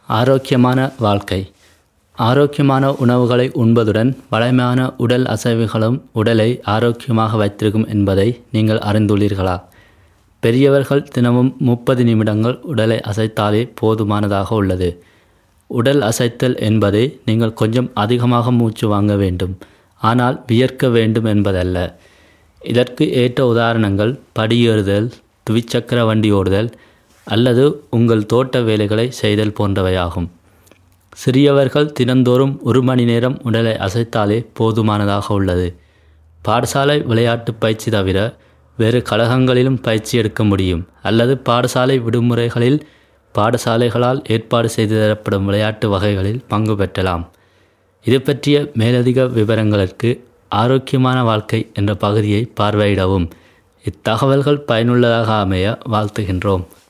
ஆரோக்கியமான வாழ்க்கை. ஆரோக்கியமான உணவுகளை உண்பதுடன் வழமையான உடல் அசைவுகளும் உடலை ஆரோக்கியமாக வைத்திருக்கும் என்பதை நீங்கள் அறிந்துள்ளீர்களா? பெரியவர்கள் தினமும் 30 நிமிடங்கள் உடலை அசைத்தாலே போதுமானதாக உள்ளது. உடல் அசைத்தல் என்பது நீங்கள் கொஞ்சம் அதிகமாக மூச்சு வாங்க வேண்டும், ஆனால் வியர்க்க வேண்டும் என்பதல்ல. இதற்கு ஏற்ற உதாரணங்கள் படியேறுதல், துவிச்சக்கர வண்டி ஓடுதல் அல்லது உங்கள் தோட்ட வேலைகளை செய்தல் போன்றவையாகும். சிறியவர்கள் தினந்தோறும் 1 மணி நேரம் உடலை அசைத்தாலே போதுமானதாக உள்ளது. பாடசாலை விளையாட்டு பயிற்சி தவிர வேறு கழகங்களிலும் பயிற்சி எடுக்க முடியும், அல்லது பாடசாலை விடுமுறைகளில் பாடசாலைகளால் ஏற்பாடு செய்து தரப்படும் விளையாட்டு வகைகளில் பங்கு பெற்றலாம். இது பற்றிய மேலதிக விவரங்களுக்கு ஆரோக்கியமான வாழ்க்கை என்ற பகுதியை பார்வையிடவும். இத்தகவல்கள் பயனுள்ளதாக அமைய வாழ்த்துகின்றோம்.